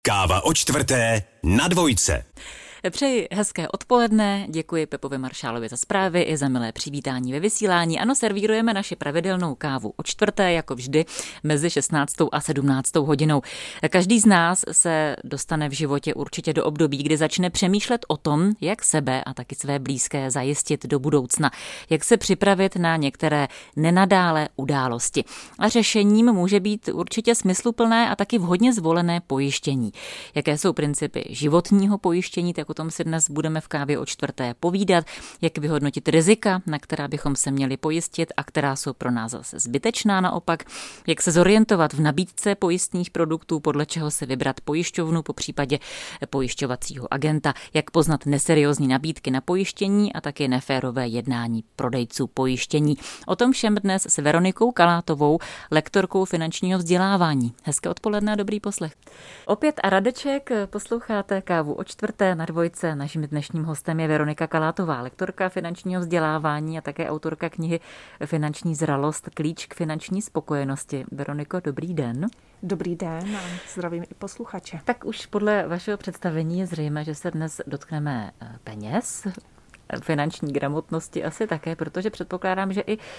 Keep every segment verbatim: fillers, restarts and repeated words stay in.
Káva o čtvrté na dvojce. Přeji hezké odpoledne, děkuji Pepovi Maršálovi za zprávy i za milé přivítání ve vysílání. Ano, servírujeme naši pravidelnou kávu o čtvrté, jako vždy, mezi šestnáctou a sedmnáctou hodinou. Každý z nás se dostane v životě určitě do období, kdy začne přemýšlet o tom, jak sebe a taky své blízké zajistit do budoucna, jak se připravit na některé nenadálé události. A řešením může být určitě smysluplné a taky vhodně zvolené pojištění. Jaké jsou principy životního pojištění, tak o tom si dnes budeme v kávě o čtvrté povídat, jak vyhodnotit rizika, na která bychom se měli pojistit a která jsou pro nás zase zbytečná naopak, jak se zorientovat v nabídce pojistných produktů, podle čeho se vybrat pojišťovnu, popřípadě pojišťovacího agenta, jak poznat neseriózní nabídky na pojištění a taky neférové jednání prodejců pojištění. O tom všem dnes s Veronikou Kalátovou, lektorkou finančního vzdělávání. Hezké odpoledne a dobrý poslech. Opět a Radeček, posloucháte kávu o čtvrté na dvojce. Naším dnešním hostem je Veronika Kalátová, lektorka finančního vzdělávání a také autorka knihy Finanční zralost, klíč k finanční spokojenosti. Veroniko, dobrý den. Dobrý den a zdravím i posluchače. Tak už podle vašeho představení je zřejmé, že se dnes dotkneme peněz, finanční gramotnosti asi také, protože předpokládám, že i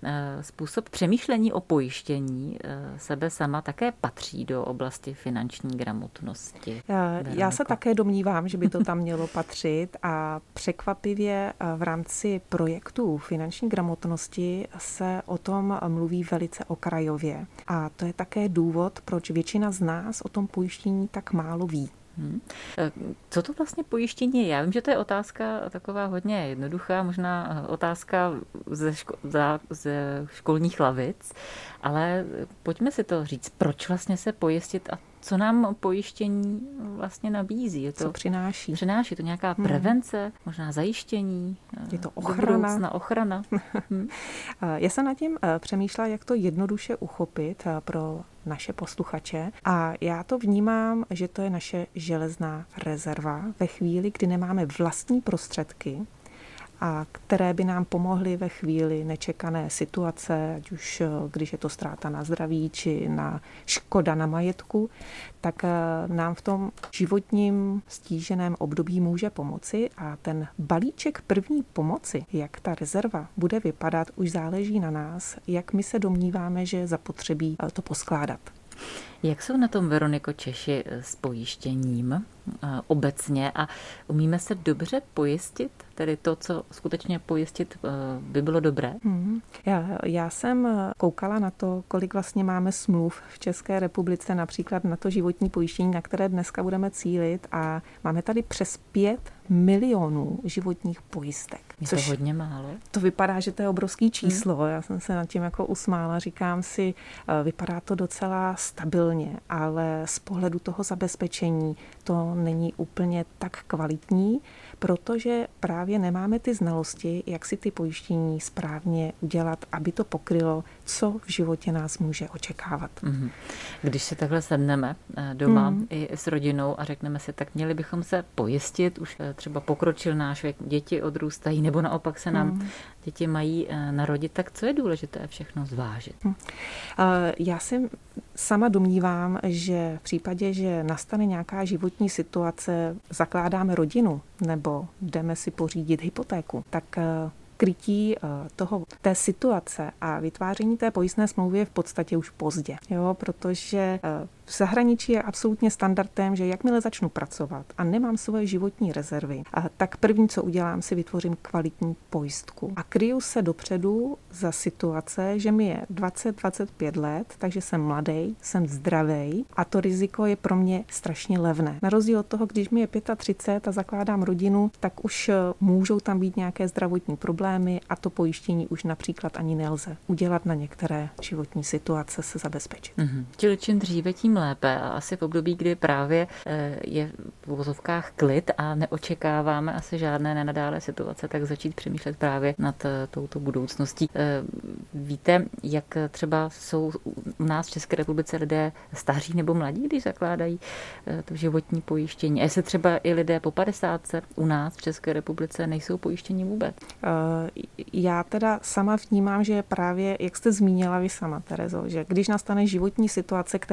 způsob přemýšlení o pojištění sebe sama také patří do oblasti finanční gramotnosti. Veroniko. Já se také domnívám, že by to tam mělo patřit a překvapivě v rámci projektu finanční gramotnosti se o tom mluví velice okrajově. A to je také důvod, proč většina z nás o tom pojištění tak málo ví. Hmm. Co to vlastně pojištění je? Já vím, že to je otázka taková hodně jednoduchá, možná otázka ze, ško- ze školních lavic, ale pojďme si to říct, proč vlastně se pojistit a co nám pojištění vlastně nabízí? Je to, co přináší? Přináší to nějaká prevence, hmm. možná zajištění? Je to ochrana? ochrana. hmm. Já jsem nad tím přemýšlela, jak to jednoduše uchopit pro naše posluchače a já to vnímám, že to je naše železná rezerva ve chvíli, kdy nemáme vlastní prostředky, a které by nám pomohly ve chvíli nečekané situace, ať už když je to ztráta na zdraví či na škoda na majetku, tak nám v tom životním stíženém období může pomoci a ten balíček první pomoci, jak ta rezerva bude vypadat, už záleží na nás, jak my se domníváme, že je zapotřebí to poskládat. Jak jsou na tom, Veroniko, Češi s pojištěním obecně a umíme se dobře pojistit? Tedy to, co skutečně pojistit by bylo dobré? Hmm. Já, já jsem koukala na to, kolik vlastně máme smluv v České republice, například na to životní pojištění, na které dneska budeme cílit a máme tady přes pět milionů životních pojistek. Je to hodně málo? To vypadá, že to je obrovský číslo. Hmm. Já jsem se nad tím jako usmála. Říkám si, vypadá to docela stabilně, ale z pohledu toho zabezpečení to není úplně tak kvalitní, protože právě nemáme ty znalosti, jak si ty pojištění správně udělat, aby to pokrylo, co v životě nás může očekávat. Mm-hmm. Když si takhle sedneme doma mm. i s rodinou a řekneme si, tak měli bychom se pojistit, už třeba pokročil náš věk, děti odrůstají, nebo naopak se nám mm. děti mají narodit, tak co je důležité všechno zvážit? Mm. Já si sama domnívám, že v případě, že nastane nějaká životní situace, zakládáme rodinu nebo jdeme si pořídit hypotéku, tak krytí toho, té situace a vytváření té pojistné smlouvy je v podstatě už pozdě. Jo, protože v zahraničí je absolutně standardem, že jakmile začnu pracovat a nemám svoje životní rezervy, tak první, co udělám, si vytvořím kvalitní pojistku. A kryju se dopředu za situace, že mi je dvacet dvacet pět let, takže jsem mladý, jsem zdravý a to riziko je pro mě strašně levné. Na rozdíl od toho, když mi je třicet pět a zakládám rodinu, tak už můžou tam být nějaké zdravotní problémy a to pojištění už například ani nelze udělat na některé životní situace, se zabezpečit. Mm-hmm. Čili čím dříve, tím lépe a asi v období, kdy právě je v uvozovkách klid a neočekáváme asi žádné nenadálé situace, tak začít přemýšlet právě nad touto budoucností. Víte, jak třeba jsou u nás v České republice lidé staří nebo mladí, když zakládají to životní pojištění? A jestli třeba i lidé po padesátce u nás v České republice nejsou pojištění vůbec? Já teda sama vnímám, že právě, jak jste zmínila vy sama, Terezo, že když nastane životní situace, která nás k tomu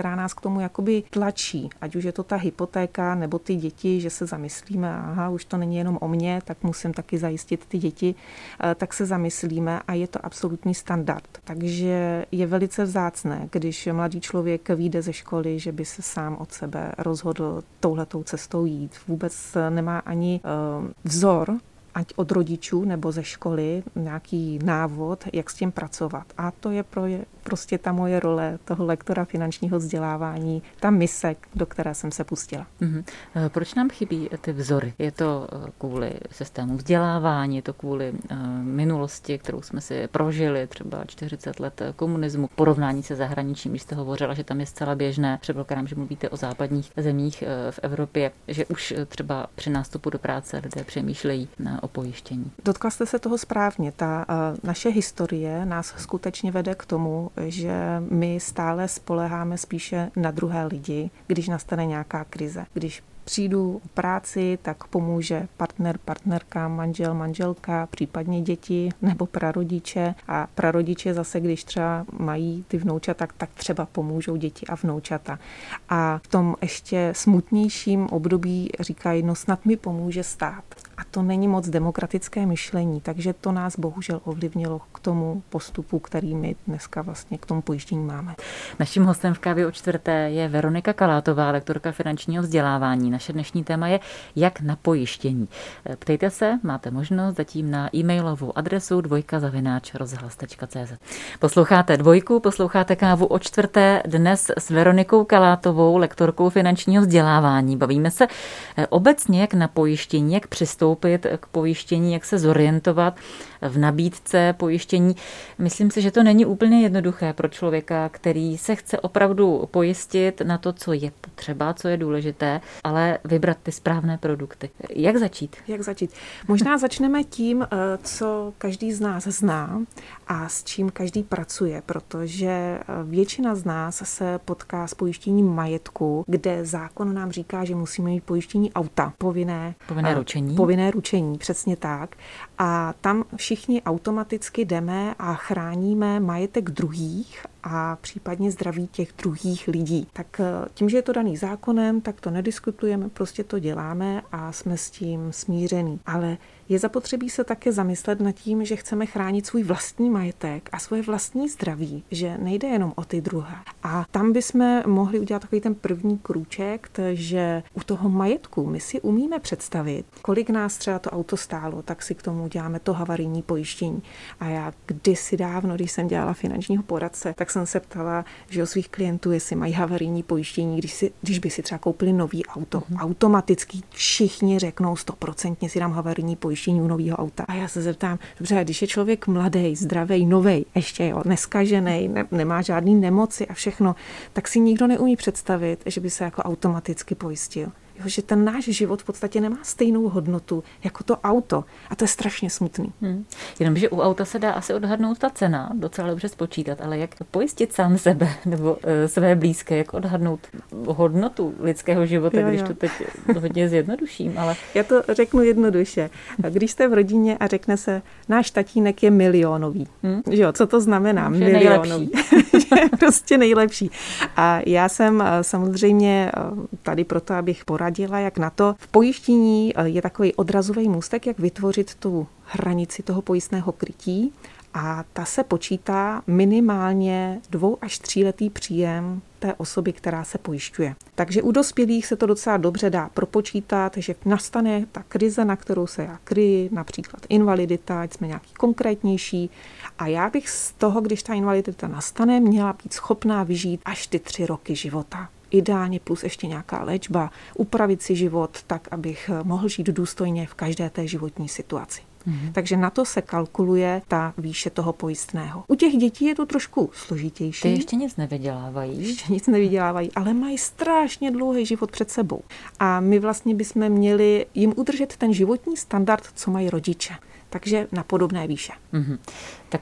tomu jakoby tlačí, ať už je to ta hypotéka nebo ty děti, že se zamyslíme, aha, už to není jenom o mně, tak musím taky zajistit ty děti, tak se zamyslíme a je to absolutní standard. Takže je velice vzácné, když mladý člověk vyjde ze školy, že by se sám od sebe rozhodl touhletou cestou jít. Vůbec nemá ani uh, vzor, ať od rodičů nebo ze školy, nějaký návod, jak s tím pracovat. A to je pro je, prostě ta moje role toho lektora finančního vzdělávání, ta mise, do které jsem se pustila. Mm-hmm. Proč nám chybí ty vzory? Je to kvůli systému vzdělávání, je to kvůli uh, minulosti, kterou jsme si prožili, třeba čtyřicet let komunismu, porovnání se zahraničím, když jste hovořila, že tam je zcela běžné, předpokládám, že mluvíte o západních zemích uh, v Evropě, že už třeba při nástupu do práce lidé přemýšlejí na o pojištění. Dotkla jste se toho správně. Ta uh, naše historie nás skutečně vede k tomu, že my stále spoléháme spíše na druhé lidi, když nastane nějaká krize. Když přijdu o práci, tak pomůže partner, partnerka, manžel, manželka, případně děti nebo prarodiče. A prarodiče zase, když třeba mají ty vnoučata, tak třeba pomůžou děti a vnoučata. A v tom ještě smutnějším období říkají, no snad mi pomůže stát. A to není moc demokratické myšlení, takže to nás bohužel ovlivnilo k tomu postupu, který my dneska vlastně k tomu pojištění máme. Naším hostem v Kávě o čtvrté je Veronika Kalátová, lektorka finančního vzdělávání. Naše dnešní téma je jak na pojištění. Ptejte se, máte možnost zatím na e-mailovou adresu dvojka zavináč rozhlas tečka cé zet. Posloucháte Dvojku, posloucháte Kávu o čtvrté dnes s Veronikou Kalátovou, lektorkou finančního vzdělávání. Bavíme se obecně jak na pojištění, jak přistoupit k pojištění, jak se zorientovat v nabídce pojištění. Myslím si, že to není úplně jednoduché pro člověka, který se chce opravdu pojistit na to, co je potřeba, co je důležité, ale vybrat ty správné produkty. Jak začít? Jak začít? Možná začneme tím, co každý z nás zná a s čím každý pracuje, protože většina z nás se potká s pojištěním majetku, kde zákon nám říká, že musíme mít pojištění auta, povinné, povinné ručení. Povinné ručení, přesně tak. A tam všichni automaticky jdeme a chráníme majetek druhých a případně zdraví těch druhých lidí. Tak tím, že je to daný zákonem, tak to nediskutujeme, prostě to děláme a jsme s tím smíření. Ale je zapotřebí se také zamyslet nad tím, že chceme chránit svůj vlastní majetek a svoje vlastní zdraví, že nejde jenom o ty druhé. A tam bychom mohli udělat takový ten první krůček, že u toho majetku my si umíme představit, kolik nás třeba to auto stálo, tak si k tomu děláme to havarijní pojištění. A já kdysi dávno, když jsem dělala finančního poradce, tak jsem se ptala, že o svých klientů, jestli mají havarijní pojištění, když, si, když by si třeba koupili nový auto. Mm-hmm. Automaticky všichni řeknou, stoprocentně si dám havarijní pojištění u nového auta. A já se zeptám, dobře, když je člověk mladý, zdravý, novej, ještě jo, neskažený, ne, nemá žádný nemoci a všechno, tak si nikdo neumí představit, že by se jako automaticky pojistil. Jo, že ten náš život v podstatě nemá stejnou hodnotu jako to auto. A to je strašně smutný. Hmm. Jenomže u auta se dá asi odhadnout ta cena, docela dobře spočítat, ale jak pojistit sám sebe nebo e, své blízké, jak odhadnout hodnotu lidského života, jo, když jo. to teď hodně zjednoduším. Ale... Já to řeknu jednoduše. Když jste v rodině a řekne se, náš tatínek je milionový. Hmm. Že jo, co to znamená? Že milionový. Je prostě nejlepší. A já jsem samozřejmě tady proto, abych poradila, jak na to. V pojištění je takový odrazový můstek, jak vytvořit tu hranici toho pojistného krytí a ta se počítá minimálně dvou až tříletý příjem té osoby, která se pojišťuje. Takže u dospělých se to docela dobře dá propočítat, že nastane ta krize, na kterou se já kryji, například invalidita, ať jsme nějaký konkrétnější. A já bych z toho, když ta invalidita nastane, měla být schopná vyžít až ty tři roky života. Ideálně plus ještě nějaká léčba, upravit si život tak, abych mohl žít důstojně v každé té životní situaci. Mm-hmm. Takže na to se kalkuluje ta výše toho pojistného. U těch dětí je to trošku složitější. Ty ještě nic nevydělávají. Ještě nic nevydělávají, ale mají strašně dlouhý život před sebou. A my vlastně bychom měli jim udržet ten životní standard, co mají rodiče. Takže na podobné výše. Mm-hmm. Tak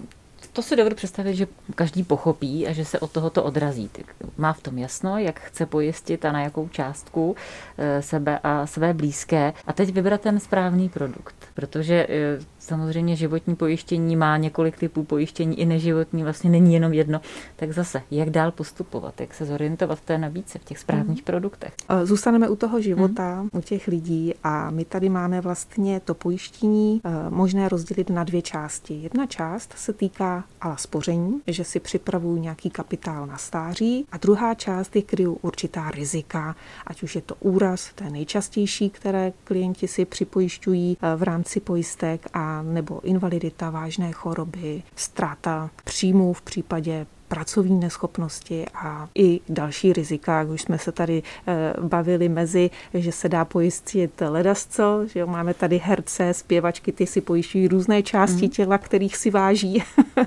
to si dovedu představit, že každý pochopí a že se od tohoto odrazí. Má v tom jasno, jak chce pojistit a na jakou částku sebe a své blízké. A teď vybrat ten správný produkt, protože samozřejmě životní pojištění má několik typů pojištění, i neživotní, vlastně není jenom jedno. Tak zase, jak dál postupovat, jak se zorientovat v té nabídce, v těch správných hmm. produktech? Zůstaneme u toho života, hmm. u těch lidí a my tady máme vlastně to pojištění možné rozdělit na dvě části. Jedna část se týká ala spoření, že si připravuju nějaký kapitál na stáří a druhá část je kryju určitá rizika, ať už je to úraz, to je nejčastější, které klienti si připojišťují v rámci pojistek, a nebo invalidita, vážné choroby, ztráta příjmů v případě pracovní neschopnosti a i další rizika, jak už jsme se tady e, bavili mezi, že se dá pojistit ledasco, že jo, máme tady herce, zpěvačky, ty si pojišťují různé části mm. těla, kterých si váží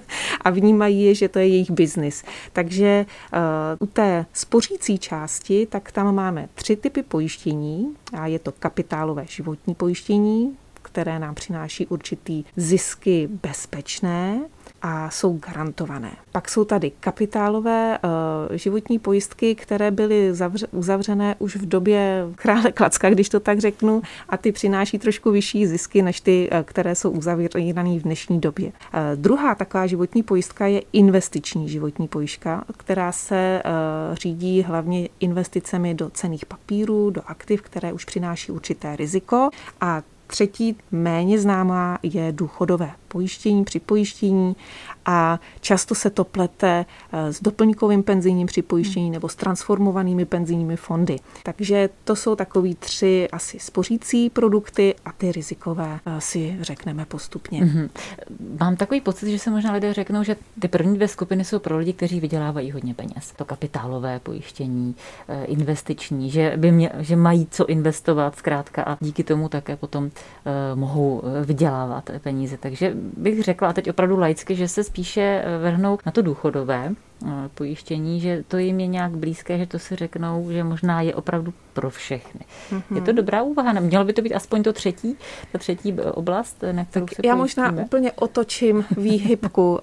a vnímají je, že to je jejich biznis. Takže e, u té spořící části, tak tam máme tři typy pojištění a je to kapitálové životní pojištění, které nám přináší určitý zisky bezpečné a jsou garantované. Pak jsou tady kapitálové uh, životní pojistky, které byly zavře- uzavřené už v době krále Klacka, když to tak řeknu, a ty přináší trošku vyšší zisky než ty, uh, které jsou uzavírané v dnešní době. Uh, druhá taková životní pojistka je investiční životní pojistka, která se uh, řídí hlavně investicemi do cenných papírů, do aktiv, které už přináší určité riziko. A třetí, méně známá, je důchodové pojištění, připojištění a často se to plete s doplňkovým penzijním připojištění nebo s transformovanými penzijními fondy. Takže to jsou takový tři asi spořící produkty a ty rizikové si řekneme postupně. Mm-hmm. Mám takový pocit, že se možná lidé řeknou, že ty první dvě skupiny jsou pro lidi, kteří vydělávají hodně peněz. To kapitálové pojištění, investiční, že, by mě, že mají co investovat zkrátka a díky tomu také potom uh, mohou vydělávat peníze. Takže bych řekla, a teď opravdu laicky, že se spíše vrhnou na to důchodové pojištění, že to jim je nějak blízké, že to si řeknou, že možná je opravdu pro všechny. Mm-hmm. Je to dobrá úvaha? Mělo by to být aspoň to třetí, ta třetí oblast, na kterou tak se já pojistíme? Možná úplně otočím výhybku.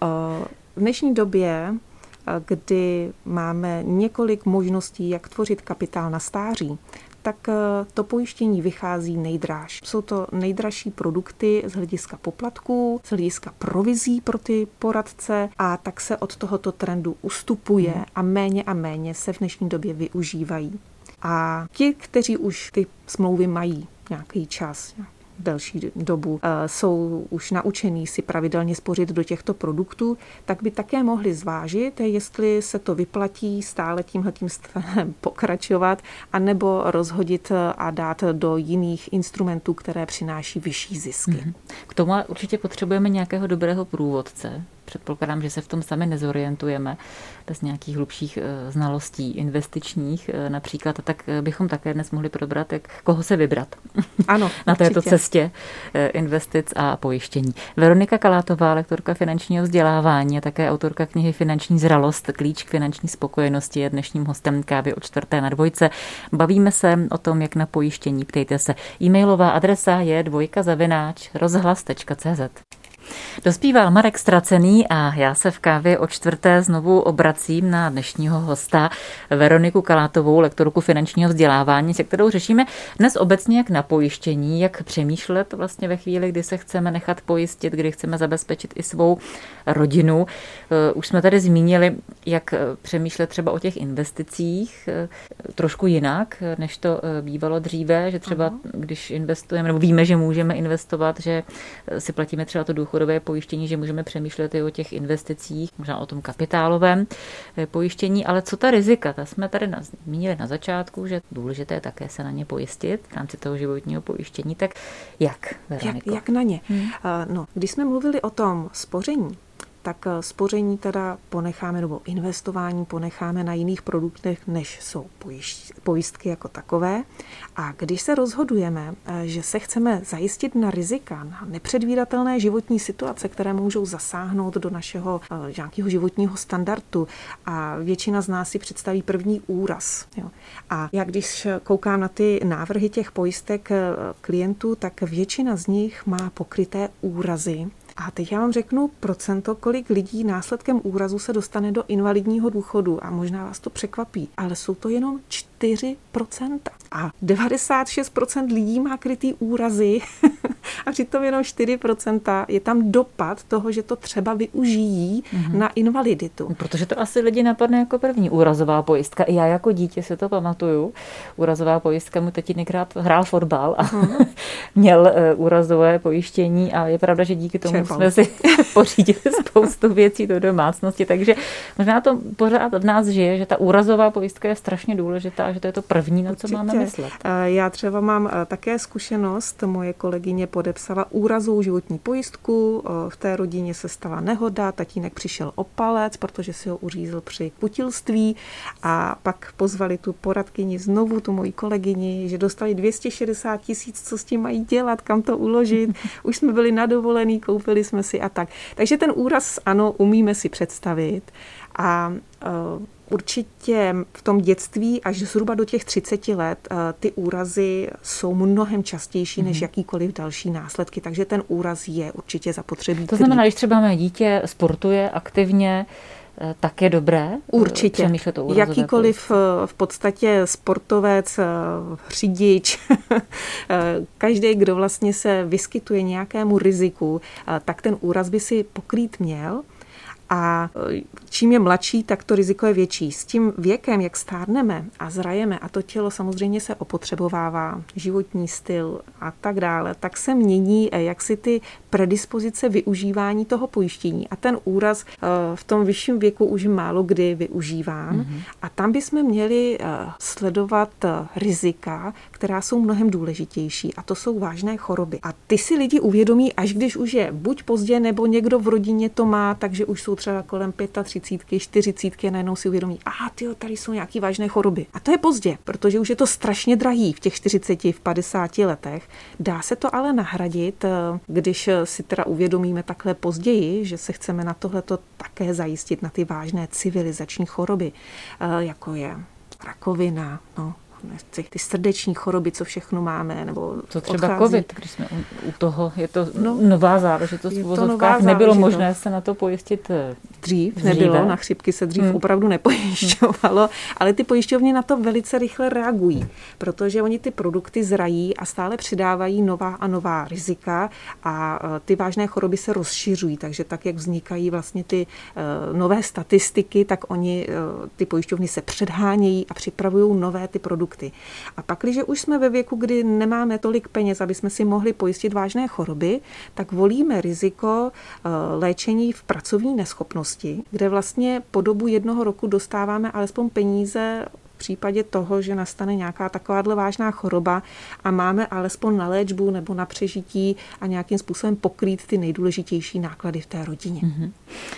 V dnešní době, kdy máme několik možností, jak tvořit kapitál na stáří, tak to pojištění vychází nejdráž. Jsou to nejdražší produkty z hlediska poplatků, z hlediska provizí pro ty poradce a tak se od tohoto trendu ustupuje a méně a méně se v dnešní době využívají. A ti, kteří už ty smlouvy mají nějaký čas, delší dobu, jsou už naučení si pravidelně spořit do těchto produktů, tak by také mohli zvážit, jestli se to vyplatí stále tímhletím stylem pokračovat, anebo rozhodit a dát do jiných instrumentů, které přináší vyšší zisky. K tomu určitě potřebujeme nějakého dobrého průvodce. Předpokládám, že se v tom sami nezorientujeme bez nějakých hlubších znalostí investičních například, a tak bychom také dnes mohli probrat, jak koho se vybrat ano, na této cestě investic a pojištění. Veronika Kalátová, lektorka finančního vzdělávání a také autorka knihy Finanční zralost, klíč k finanční spokojenosti, je dnešním hostem Kávy o čtvrté na dvojce. Bavíme se o tom, jak na pojištění. Ptejte se. E-mailová adresa je dvojka zavináč rozhlas tečka cé zet. Dospíval Marek Stracený a já se v Kávě o čtvrté znovu obracím na dnešního hosta Veroniku Kalátovou, lektorku finančního vzdělávání, se kterou řešíme dnes obecně jak na pojištění, jak přemýšlet vlastně ve chvíli, kdy se chceme nechat pojistit, kdy chceme zabezpečit i svou rodinu. Už jsme tady zmínili, jak přemýšlet třeba o těch investicích trošku jinak, než to bývalo dříve, že třeba když investujeme, nebo víme, že můžeme investovat, že si platíme třeba to důchodové pojištění, že můžeme přemýšlet i o těch investicích, možná o tom kapitálovém pojištění, ale co ta rizika? Ta jsme tady zmínili na začátku, že důležité je také se na ně pojistit v rámci toho životního pojištění. Tak jak, Veroniko? Jak, jak na ně? Hmm. No, když jsme mluvili o tom spoření, tak spoření teda ponecháme, nebo investování ponecháme na jiných produktech, než jsou pojistky jako takové. A když se rozhodujeme, že se chceme zajistit na rizika, na nepředvídatelné životní situace, které můžou zasáhnout do našeho nějakého životního standardu, a většina z nás si představí první úraz. Jo. A já když koukám na ty návrhy těch pojistek klientů, tak většina z nich má pokryté úrazy. A teď já vám řeknu procento, kolik lidí následkem úrazu se dostane do invalidního důchodu a možná vás to překvapí, ale jsou to jenom čtyři procenta. A devadesát šest procent lidí má krytý úrazy a přitom jenom čtyři procenta je tam dopad toho, že to třeba využijí mm-hmm. na invaliditu. Protože to asi lidi napadne jako první úrazová pojistka. I já jako dítě si to pamatuju. Úrazová pojistka, mu tatínekrát hrál fotbal a mm-hmm. měl uh, úrazové pojištění a je pravda, že díky tomu Čerpal. jsme si pořídili spoustu věcí do domácnosti, takže možná to pořád v nás žije, že ta úrazová pojistka je strašně důležitá a že to je to první, na co Určitě. máme myslet. Já třeba mám také zkušenost, moje kolegyně podepsala úrazovou životní pojistku, v té rodině se stala nehoda, tatínek přišel o palec, protože si ho uřízl při kutilství a pak pozvali tu poradkyni znovu, tu moji kolegyni, že dostali dvě stě šedesát tisíc, co s tím mají dělat, kam to uložit. Už jsme byli na dovolený, koupili jsme si a tak. Takže ten úraz, ano, umíme si představit a uh, určitě v tom dětství až zhruba do těch třiceti let ty úrazy jsou mnohem častější než jakýkoliv další následky, takže ten úraz je určitě zapotřebí. To znamená, když třeba mé dítě sportuje aktivně, tak je dobré Určitě. přemýšlet o úrazové Jakýkoliv pojistce. V podstatě sportovec, řidič, každý, kdo vlastně se vyskytuje nějakému riziku, tak ten úraz by si pokrýt měl. A čím je mladší, tak to riziko je větší. S tím věkem, jak stárneme a zrajeme a to tělo samozřejmě se opotřebovává, životní styl a tak dále, tak se mění jaksi ty predispozice využívání toho pojištění. A ten úraz v tom vyšším věku už málo kdy využíván. Mm-hmm. A tam bychom měli sledovat rizika, která jsou mnohem důležitější. A to jsou vážné choroby. A ty si lidi uvědomí, až když už je buď pozdě, nebo někdo v rodině to má, takže už jsou třeba kolem třicítky, čtyřicítky a najednou si uvědomí, aha, tyjo, tady jsou nějaké vážné choroby. A to je pozdě, protože už je to strašně drahý v těch čtyřiceti, v padesáti letech. Dá se to ale nahradit, když si teda uvědomíme takhle později, že se chceme na tohleto také zajistit, na ty vážné civilizační choroby, jako je rakovina, no, ty srdeční choroby, co všechno máme, nebo to třeba odchází. covid, když jsme u, u toho, je to no, nová záležitost v uvozovkách, záležitost. Nebylo možné se na to pojistit dřív, dříve. nebylo, na chřipky se dřív hmm. opravdu nepojišťovalo, hmm. ale ty pojišťovny na to velice rychle reagují, protože oni ty produkty zrají a stále přidávají nová a nová rizika a ty vážné choroby se rozšiřují, takže tak, jak vznikají vlastně ty uh, nové statistiky, tak oni, uh, ty pojišťovny se předhánějí a připravují nové ty produkty. A pak, když už jsme ve věku, kdy nemáme tolik peněz, aby jsme si mohli pojistit vážné choroby, tak volíme riziko léčení v pracovní neschopnosti, kde vlastně po dobu jednoho roku dostáváme alespoň peníze v případě toho, že nastane nějaká takováhle vážná choroba a máme alespoň na léčbu nebo na přežití a nějakým způsobem pokrýt ty nejdůležitější náklady v té rodině. Mm-hmm.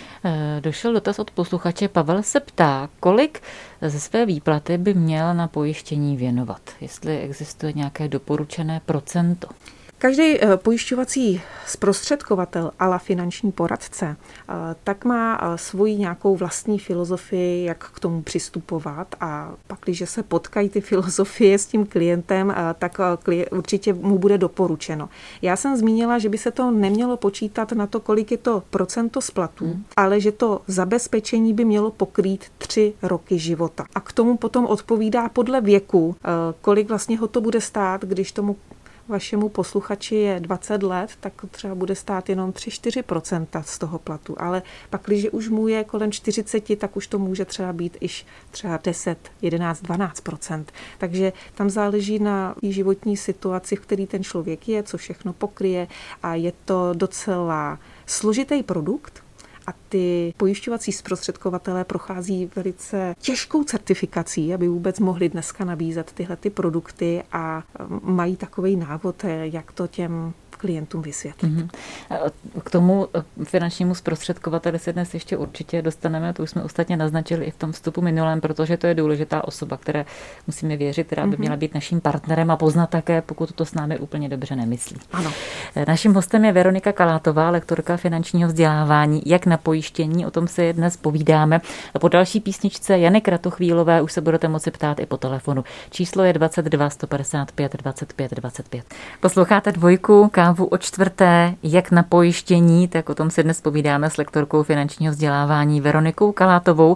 Došel dotaz od posluchače. Pavel se ptá, kolik ze své výplaty by měl na pojištění věnovat, jestli existuje nějaké doporučené procento. Každý pojišťovací zprostředkovatel a la finanční poradce tak má svoji nějakou vlastní filozofii, jak k tomu přistupovat a pak, když se potkají ty filozofie s tím klientem, tak určitě mu bude doporučeno. Já jsem zmínila, že by se to nemělo počítat na to, kolik je to procento z platu, hmm. ale že to zabezpečení by mělo pokrýt tři roky života. A k tomu potom odpovídá podle věku, kolik vlastně ho to bude stát, když tomu vašemu posluchači je dvacet let, tak třeba bude stát jenom tři až čtyři procenta z toho platu. Ale pak, když už mu je kolem čtyřicet, tak už to může třeba být iž třeba deset, jedenáct, dvanáct procent. Takže tam záleží na životní situaci, v který ten člověk je, co všechno pokryje a je to docela složitý produkt. A ty pojišťovací zprostředkovatelé prochází velice těžkou certifikací, aby vůbec mohli dneska nabízet tyhle ty produkty a mají takový návod, jak to těm klientům vysvětlit. Mm-hmm. K tomu finančnímu zprostředkovateli se dnes ještě určitě dostaneme, to už jsme ostatně naznačili i v tom vstupu minulém, protože to je důležitá osoba, které musíme věřit, která by měla být naším partnerem a poznat také, pokud to s námi úplně dobře nemyslí. Ano. Naším hostem je Veronika Kalátová, lektorka finančního vzdělávání, jak na pojištění, o tom se dnes povídáme. Po další písničce Jany Kratochvílové už se budete moci ptát i po telefonu. Číslo je dvacet dva sto padesát pět dvacet pět dvacet pět. Posloucháte Dvojku, kávu o čtvrté, jak na pojištění, tak o tom se dnes povídáme s lektorkou finančního vzdělávání Veronikou Kalátovou.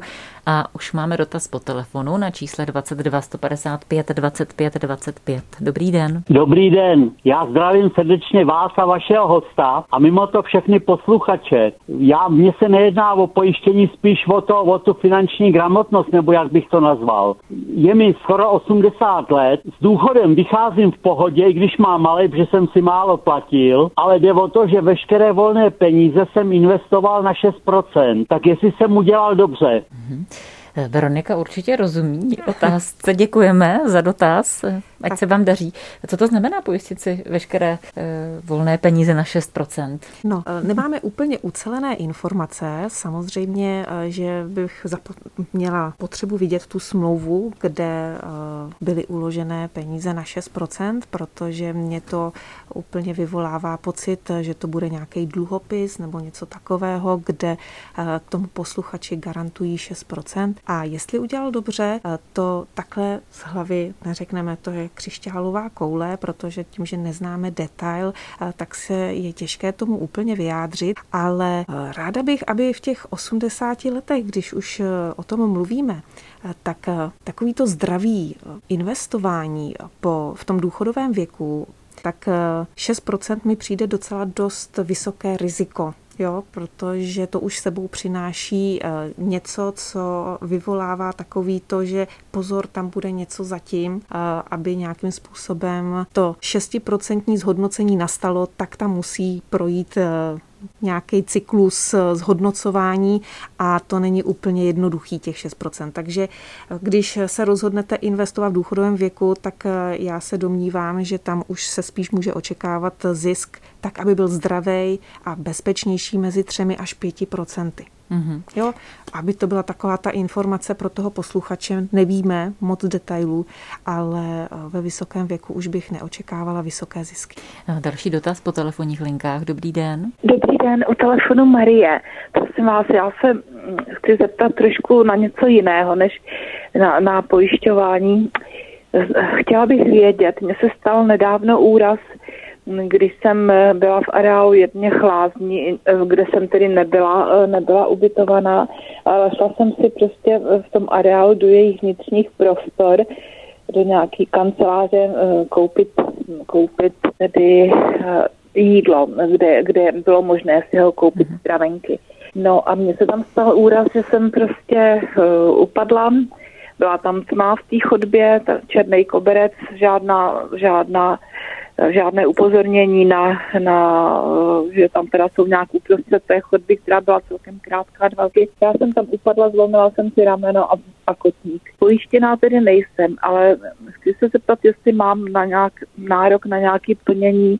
A už máme dotaz po telefonu na čísle dvacet dva sto padesát pět dvacet pět dvacet pět. Dobrý den. Dobrý den, já zdravím srdečně vás a vašeho hosta a mimo to všechny posluchače. Já, mně se nejedná o pojištění, spíš o, to, o tu finanční gramotnost, nebo jak bych to nazval. Je mi skoro osmdesát let, s důchodem vycházím v pohodě, i když mám malý, protože jsem si málo platil, ale jde o to, že veškeré volné peníze jsem investoval na šest procent. Tak jestli jsem udělal dobře. Mhm. Veronika určitě rozumí otázce. Děkujeme za dotaz. Ať se vám daří. Co to znamená pojistit si veškeré e, volné peníze na šest procent? No, nemáme úplně ucelené informace. Samozřejmě, že bych zapo- měla potřebu vidět tu smlouvu, kde e, byly uložené peníze na šest procent, protože mě to úplně vyvolává pocit, že to bude nějaký dluhopis nebo něco takového, kde e, tomu posluchači garantují šest procent. A jestli udělal dobře, to takhle z hlavy neřekneme, to je křišťálová koule, protože tím, že neznáme detail, tak se je těžké tomu úplně vyjádřit, ale ráda bych, aby v těch osmdesáti letech, když už o tom mluvíme, tak takovýto zdravý investování po, v tom důchodovém věku, tak šest procent mi přijde docela dost vysoké riziko. Jo, protože to už sebou přináší něco, co vyvolává takový to, že pozor, tam bude něco zatím, aby nějakým způsobem to šestiprocentní zhodnocení nastalo, tak tam musí projít nějaký cyklus zhodnocování a to není úplně jednoduchý těch šest procent. Takže když se rozhodnete investovat v důchodovém věku, tak já se domnívám, že tam už se spíš může očekávat zisk tak, aby byl zdravý a bezpečnější mezi třemi až pěti procenty. Mm-hmm. Jo, aby to byla taková ta informace pro toho posluchače, nevíme moc detailů, ale ve vysokém věku už bych neočekávala vysoké zisky. Další dotaz po telefonních linkách. Dobrý den. Dobrý den, u telefonu Marie. Prosím vás, já se chci zeptat trošku na něco jiného, než na, na pojišťování. Chtěla bych vědět, mně se stal nedávno úraz, když jsem byla v areálu jedněch lázní, kde jsem tedy nebyla, nebyla ubytovaná, ale šla jsem si prostě v tom areálu do jejich vnitřních prostor, do nějaký kanceláře koupit, koupit tedy jídlo, kde, kde bylo možné si ho koupit stravenky. No a mně se tam stal úraz, že jsem prostě uh, upadla, byla tam tma v té chodbě, černý koberec, žádná, žádná žádné upozornění na, na, že tam teda jsou nějak uprostřed té chodby, která byla celkem krátká, dva roky. Já jsem tam upadla, zlomila jsem si rameno a, a kotník. Pojištěná tedy nejsem, ale chci se zeptat, jestli mám na nějak, nárok na nějaké plnění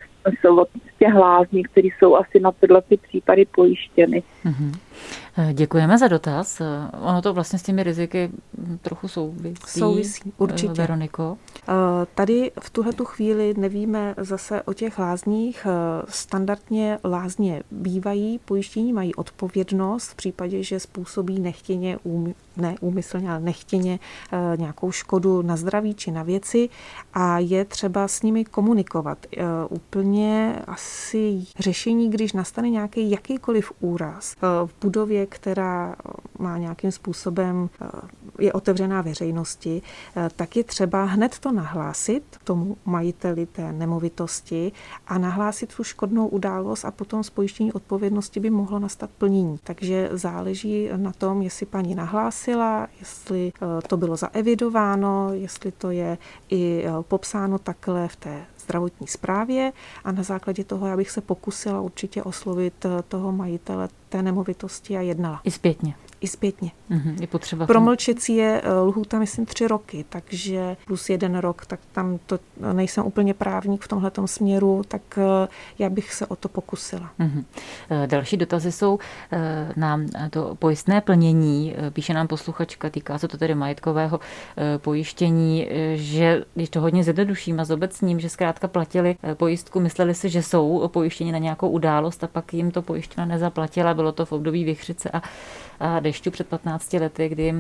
z těch lázní, které jsou asi na tyhle ty případy pojištěny. Mm-hmm. Děkujeme za dotaz. Ono to vlastně s těmi riziky trochu souvisí. Souvisí, určitě. Veroniko? Tady v tuhletu chvíli nevíme zase o těch lázních. Standardně lázně bývají, pojištění mají odpovědnost v případě, že způsobí nechtěně, ne úmyslně, ale nechtěně nějakou škodu na zdraví či na věci a je třeba s nimi komunikovat. Úplně asi řešení, když nastane nějaký jakýkoliv úraz v budově, která má nějakým způsobem, je otevřená veřejnosti, tak je třeba hned to nahlásit tomu majiteli té nemovitosti a nahlásit tu škodnou událost a potom z pojištění odpovědnosti by mohlo nastat plnění. Takže záleží na tom, jestli paní nahlásila, jestli to bylo zaevidováno, jestli to je i popsáno takhle v té zdravotní správě a na základě toho já bych se pokusila určitě oslovit toho majitele té nemovitosti a jednala. I zpětně. I zpětně. Mm-hmm, je potřeba. Promlčecí je lhůta, myslím, tři roky, takže plus jeden rok, tak tam to nejsem úplně právník v tomhletom směru, tak já bych se o to pokusila. Mm-hmm. Další dotazy jsou na to pojistné plnění. Píše nám posluchačka, týká se to tedy majetkového pojištění, že když to hodně zjednoduším a zobecním, že zkrátka platili pojistku, mysleli si, že jsou pojištěni na nějakou událost a pak jim to pojišťovna nezaplatila. Bylo to v období vichřice a, a dešťu před patnácti lety, kdy jim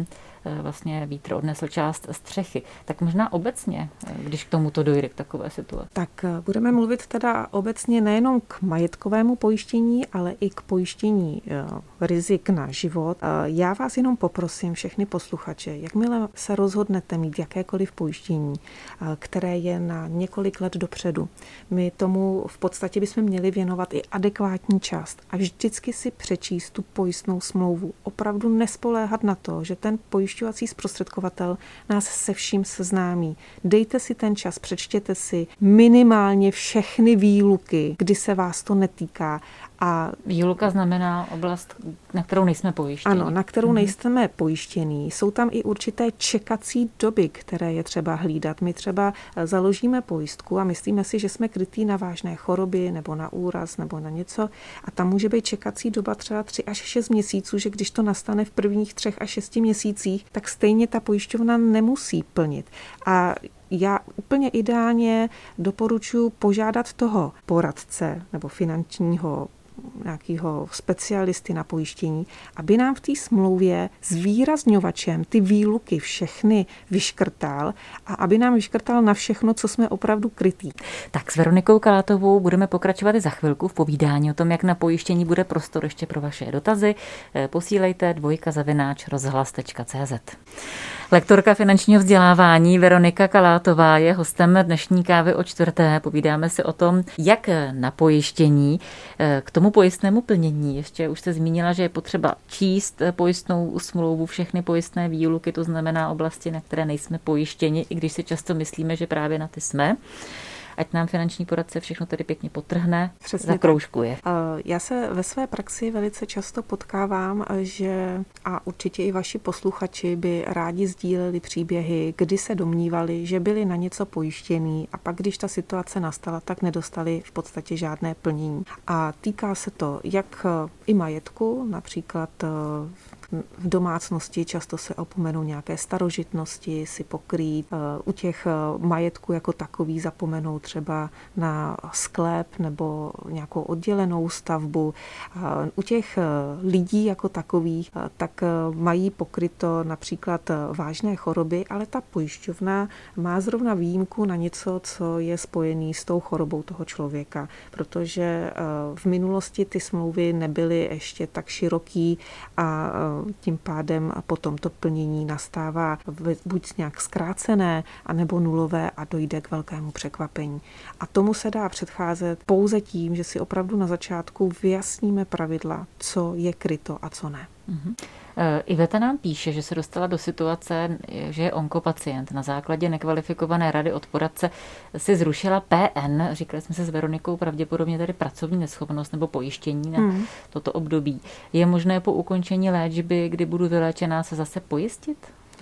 vlastně vítr odnesl část střechy. Tak možná obecně, když k tomuto dojde k takové situaci. Tak budeme mluvit teda obecně nejenom k majetkovému pojištění, ale i k pojištění rizik na život. Já vás jenom poprosím všechny posluchače, jakmile se rozhodnete mít jakékoliv pojištění, které je na několik let dopředu, my tomu v podstatě bychom měli věnovat i adekvátní část a vždycky si přečíst tu pojistnou smlouvu. Opravdu nespoléhat na to, že ten pojišťovací zprostředkovatel nás se vším seznámí. Dejte si ten čas, přečtěte si minimálně všechny výluky, kdy se vás to netýká. A výluka znamená oblast, na kterou nejsme pojištěni. Ano, na kterou hmm. nejsme pojištění. Jsou tam i určité čekací doby, které je třeba hlídat. My třeba založíme pojistku a myslíme si, že jsme krytí na vážné choroby nebo na úraz nebo na něco a tam může být čekací doba třeba tři až šest měsíců, že když to nastane v prvních třech až šesti měsících, tak stejně ta pojišťovna nemusí plnit. A já úplně ideálně doporučuji požádat toho poradce nebo finančního nějakého specialisty na pojištění, aby nám v té smlouvě zvýrazňovačem ty výluky všechny vyškrtal a aby nám vyškrtal na všechno, co jsme opravdu krytí. Tak s Veronikou Kalátovou budeme pokračovat i za chvilku v povídání o tom, jak na pojištění bude prostor ještě pro vaše dotazy. Posílejte dvojka zavináč rozhlas tečka cé zet. Lektorka finančního vzdělávání Veronika Kalátová je hostem dnešní kávy o čtvrté. Povídáme si o tom, jak na pojištění, k tomu pojistnému plnění. Ještě už jste zmínila, že je potřeba číst pojistnou smlouvu, všechny pojistné výluky, to znamená oblasti, na které nejsme pojištěni, i když si často myslíme, že právě na ty jsme. Ať nám finanční poradce všechno tedy pěkně potrhne, zakroužkuje. Já se ve své praxi velice často potkávám, že a určitě i vaši posluchači by rádi sdíleli příběhy, kdy se domnívali, že byli na něco pojištění a pak, když ta situace nastala, tak nedostali v podstatě žádné plnění. A týká se to jak i majetku, například v domácnosti často se opomenou nějaké starožitnosti si pokrýt. U těch majetků jako takový zapomenou třeba na sklep nebo nějakou oddělenou stavbu. U těch lidí jako takových tak mají pokryto například vážné choroby, ale ta pojišťovna má zrovna výjimku na něco, co je spojený s tou chorobou toho člověka, protože v minulosti ty smlouvy nebyly ještě tak široký a tím pádem potom to plnění nastává buď nějak zkrácené, anebo nulové a dojde k velkému překvapení. A tomu se dá předcházet pouze tím, že si opravdu na začátku vyjasníme pravidla, co je kryto a co ne. Mm-hmm. Iveta nám píše, že se dostala do situace, že je onkopacient. Na základě nekvalifikované rady od poradce si zrušila P N, říkali jsme se s Veronikou, pravděpodobně tady pracovní neschopnost nebo pojištění na hmm. toto období. Je možné po ukončení léčby, kdy budu vyléčená, se zase pojistit?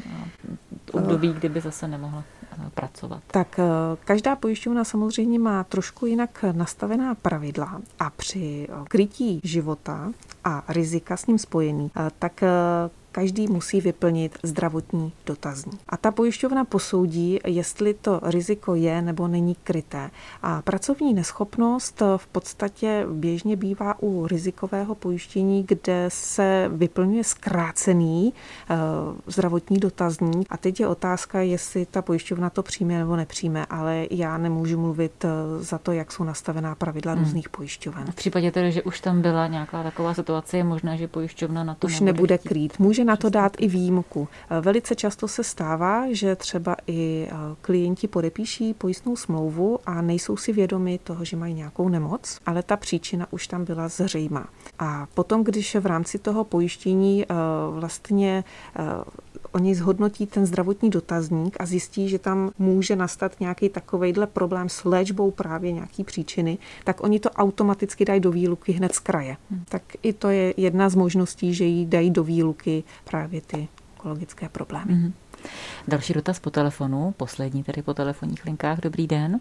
Období, kdyby zase nemohla pracovat. Tak každá pojišťovna samozřejmě má trošku jinak nastavená pravidla a při krytí života a rizika s ním spojený, tak každý musí vyplnit zdravotní dotazník. A ta pojišťovna posoudí, jestli to riziko je nebo není kryté. A pracovní neschopnost v podstatě běžně bývá u rizikového pojištění, kde se vyplňuje zkrácený uh, zdravotní dotazník. A teď je otázka, jestli ta pojišťovna to přijme nebo nepřijme, ale já nemůžu mluvit za to, jak jsou nastavená pravidla hmm. různých pojišťoven. V případě tedy, že už tam byla nějaká taková situace, je možné, že pojišťovna na to už nebude krýt. Může na to dát i výjimku. Velice často se stává, že třeba i klienti podepíší pojistnou smlouvu a nejsou si vědomi toho, že mají nějakou nemoc, ale ta příčina už tam byla zřejmá. A potom, když v rámci toho pojištění vlastně oni zhodnotí ten zdravotní dotazník a zjistí, že tam může nastat nějaký takovejhle problém s léčbou právě nějaký příčiny, tak oni to automaticky dají do výluky hned z kraje. Hmm. Tak i to je jedna z možností, že jí dají do výluky právě ty onkologické problémy. Hmm. Další dotaz po telefonu, poslední tedy po telefonních linkách. Dobrý den.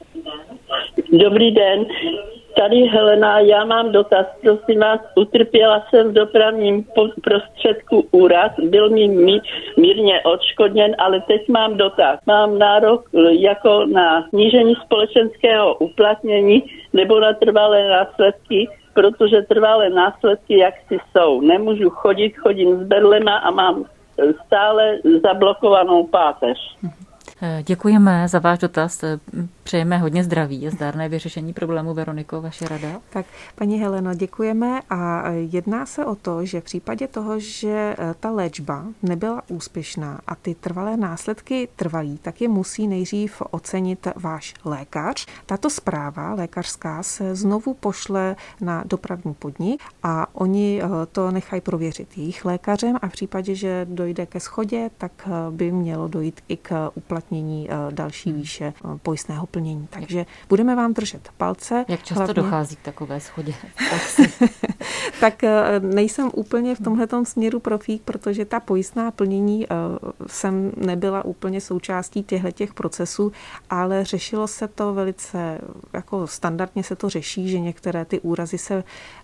Dobrý den. Tady Helena, já mám dotaz, prosím vás, utrpěla jsem v dopravním prostředku úraz, byl mi mírně odškodněn, ale teď mám dotaz. Mám nárok jako na snížení společenského uplatnění nebo na trvalé následky, protože trvalé následky jaksi jsou. Nemůžu chodit, chodím s berlema a mám stále zablokovanou páteř. Děkujeme za váš dotaz. Přejeme hodně zdraví a zdárné vyřešení problému. Veroniko, vaše rada? Tak, paní Heleno, děkujeme a jedná se o to, že v případě toho, že ta léčba nebyla úspěšná a ty trvalé následky trvají, tak je musí nejdřív ocenit váš lékař. Tato zpráva lékařská se znovu pošle na dopravní podnik a oni to nechají prověřit jejich lékařem a v případě, že dojde ke shodě, tak by mělo dojít i k uplatnění další výše pojistného plnění. Takže budeme vám držet palce. Jak často hlavně dochází k takové shodě? Tak nejsem úplně v tomhletom směru profík, protože ta pojistná plnění jsem nebyla úplně součástí těchto procesů, ale řešilo se to velice, jako standardně se to řeší, že některé ty úrazy se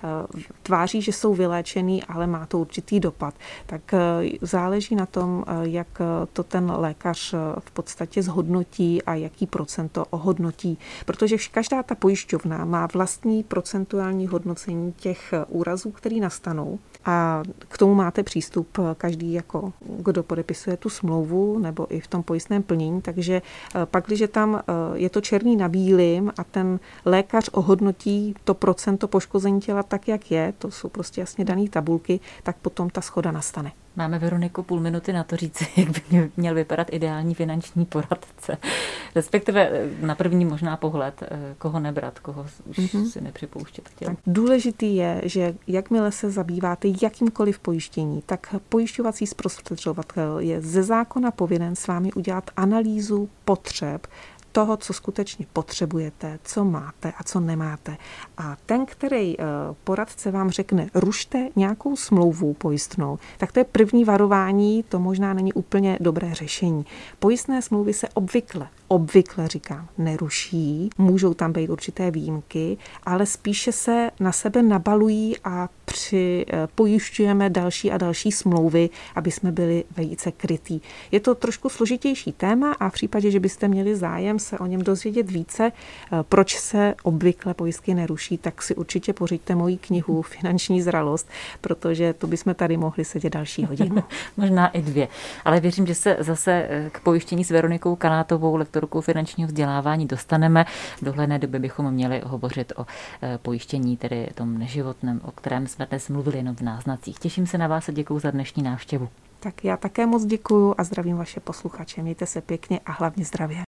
tváří, že jsou vyléčený, ale má to určitý dopad. Tak záleží na tom, jak to ten lékař v podstatě zhodnotí a jaký procento ohodnotí, protože každá ta pojišťovna má vlastní procentuální hodnocení těch úrazů, které nastanou a k tomu máte přístup každý, jako kdo podepisuje tu smlouvu nebo i v tom pojistném plnění, takže pak, když tam je to černý na bílým a ten lékař ohodnotí to procento poškození těla tak, jak je, to jsou prostě jasně dané tabulky, tak potom ta shoda nastane. Máme, Veroniko, půl minuty na to říci, jak by měl vypadat ideální finanční poradce. Respektive na první možná pohled, koho nebrat, koho už mm-hmm. si nepřipouštět chtěl. Důležitý je, že jakmile se zabýváte jakýmkoliv pojištění, tak pojišťovací zprostředkovatel je ze zákona povinen s vámi udělat analýzu potřeb toho, co skutečně potřebujete, co máte a co nemáte. A ten, který poradce vám řekne, rušte nějakou smlouvu pojistnou, tak to je první varování, to možná není úplně dobré řešení. Pojistné smlouvy se obvykle, obvykle říkám, neruší, můžou tam být určité výjimky, ale spíše se na sebe nabalují a připojišťujeme další a další smlouvy, aby jsme byli více krytí. Je to trošku složitější téma a v případě, že byste měli zájem se o něm dozvědět více, proč se obvykle pojistky neruší, tak si určitě pořiďte moji knihu Finanční zralost, protože to bychom tady mohli sedět další hodinu. Možná i dvě. Ale věřím, že se zase k pojištění s Veronikou Kanátovou, lektorkou finančního vzdělávání, dostaneme. V dohledné době bychom měli hovořit o pojištění, tedy tom neživotném, o kterém jsme dnes mluvili jenom v náznacích. Těším se na vás a děkuju za dnešní návštěvu. Tak já také moc děkuju a zdravím vaše posluchače. Mějte se pěkně a hlavně zdravě.